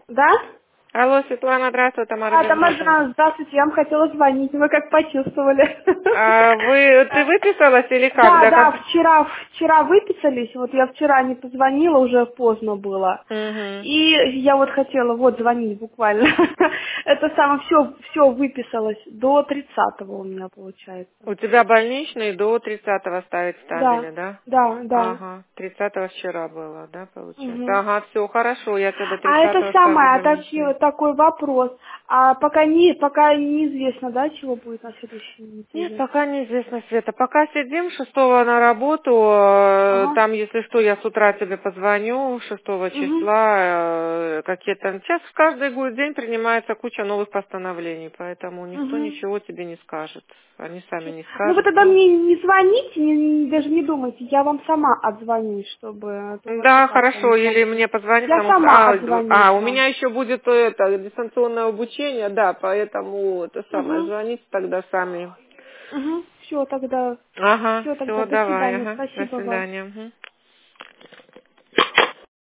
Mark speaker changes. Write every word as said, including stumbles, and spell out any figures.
Speaker 1: Да?
Speaker 2: Алло, Светлана, здравствуй, Тамара
Speaker 1: А, Тамара,
Speaker 2: Джанжатова.
Speaker 1: Жановна, здравствуйте, я вам хотела звонить, вы как почувствовали?
Speaker 2: А вы, ты выписалась или как?
Speaker 1: Да,
Speaker 2: Да,
Speaker 1: да,
Speaker 2: как?
Speaker 1: вчера, вчера выписались, вот я вчера не позвонила, уже поздно было.
Speaker 2: Угу.
Speaker 1: И я вот хотела вот звонить буквально. Это самое, все, все выписалось до тридцатого у меня получается.
Speaker 2: У тебя больничный до тридцатого ставить
Speaker 1: Да,
Speaker 2: ставили, да?
Speaker 1: да, да.
Speaker 2: Ага, тридцатого вчера было, да, получается?
Speaker 1: Мгм.
Speaker 2: Ага, все, хорошо, я тебе до
Speaker 1: А это
Speaker 2: тридцатого ставлю
Speaker 1: самое, а
Speaker 2: больничный.
Speaker 1: таки- такой вопрос. А пока не, пока неизвестно, да, чего будет на следующей
Speaker 2: Нет,
Speaker 1: неделе.
Speaker 2: пока неизвестно, Света. Пока сидим, шестого на работу, э,
Speaker 1: Ага.
Speaker 2: там, если что, я с утра тебе позвоню, шестого
Speaker 1: Угу.
Speaker 2: числа, э, какие-то... Сейчас в каждый год день принимается куча новых постановлений, поэтому никто
Speaker 1: Угу.
Speaker 2: ничего тебе не скажет. Они сами не
Speaker 1: Ну вы
Speaker 2: скажут.
Speaker 1: тогда
Speaker 2: Ну,
Speaker 1: мне не звоните, не- не- даже не думайте, я вам сама отзвонюсь, чтобы а то вообще
Speaker 2: да,
Speaker 1: как-то
Speaker 2: хорошо, или
Speaker 1: непонятно.
Speaker 2: мне позвонить,
Speaker 1: Я
Speaker 2: потому что...
Speaker 1: сама
Speaker 2: А,
Speaker 1: отзвонюсь
Speaker 2: а, у
Speaker 1: вам.
Speaker 2: меня еще будет это, дистанционное обучение, да, поэтому это самое,
Speaker 1: Угу.
Speaker 2: звоните тогда сами.
Speaker 1: Угу. Все тогда,
Speaker 2: Ага,
Speaker 1: все тогда,
Speaker 2: все,
Speaker 1: до
Speaker 2: давай,
Speaker 1: свидания,
Speaker 2: ага, до
Speaker 1: спасибо вам.
Speaker 2: свидания. Мгм.